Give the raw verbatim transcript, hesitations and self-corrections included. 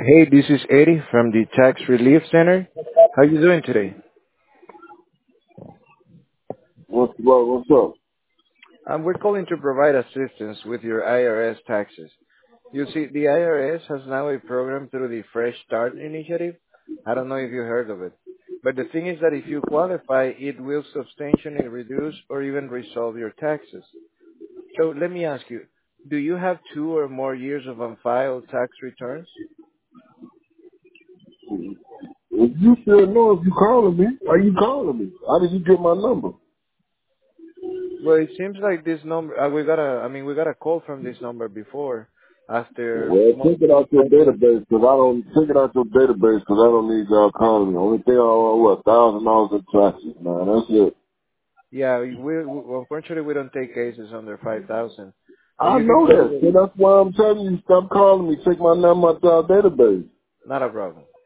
Hey, this is Eddie from the Tax Relief Center. How you doing today? What's up? What's up? Um, we're calling to provide assistance with your I R S taxes. You see, the I R S has now a program through the Fresh Start initiative. I don't know if you heard of it. But the thing is that if you qualify, it will substantially reduce or even resolve your taxes. So let me ask you, do you have two or more years of unfiled tax returns? If you still know if you calling me, why you calling me? How did you get my number? Well, it seems like this number, uh, we got a, I mean, we got a call from this number before after Well, take it out your multiple. database, cause I don't take it out your database, cause I don't need y'all calling me. Only thing I owe what thousand dollars in taxes, man. That's it. Yeah, we, we unfortunately we don't take cases under five thousand, but I you can know call that, it. so that's why I'm telling you, stop calling me. Take my number out your database. Not a problem.